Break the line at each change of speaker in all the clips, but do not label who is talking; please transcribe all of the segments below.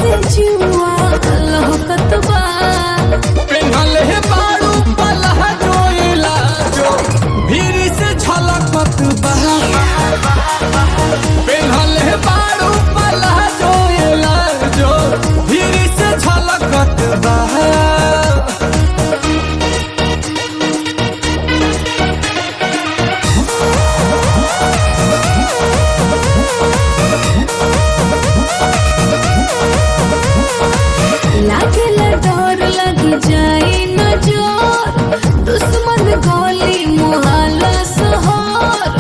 से जुआ लहकत बा।
पेन्हल है बारू पलह जोइला जो भीड़ से झलकत बा। पेन्हल है बारू पलह जोइला जो भीड़ से झलकत बा।
लागेला डर लग जाए नजर, दुश्मन गोली मुहाला सहर।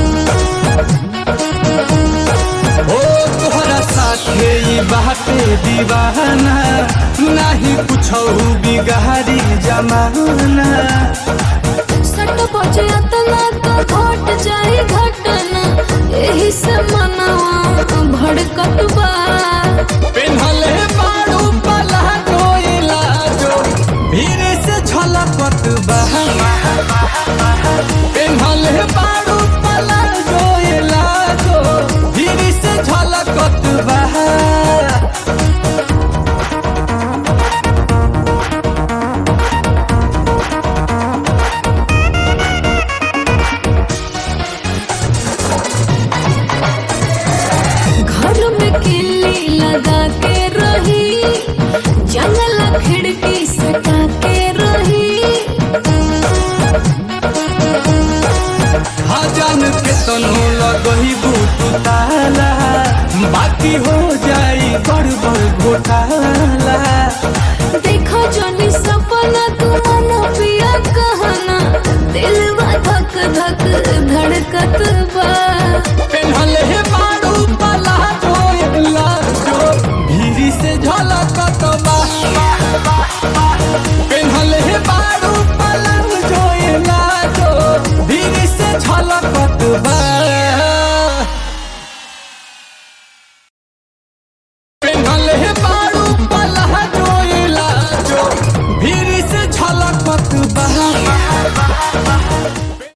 ओ तोहरा साथे ई बाटे दीवाना, नाही कुछौ बिगाड़ी जमाना।
सट बजे अतना तो घट जाए घटना, यही से मनवा भड़कत बा।
पेन्हल है बारू पलह जोइला जो भीड़ से झलकत बा। पेन्हल है बारू पलह जोइला जो भीड़ से झलकत बा।
घर में किल्ली लगा के रही, जंगला खिड़की सटा के रही।
हजान के तनो लगही बूटू ताला, बाकी हो जाई गड़बड़ घोटाला।
देखो जोनी सपना तू मन पिया कहना, दिलवा धक धक धड़कत बा।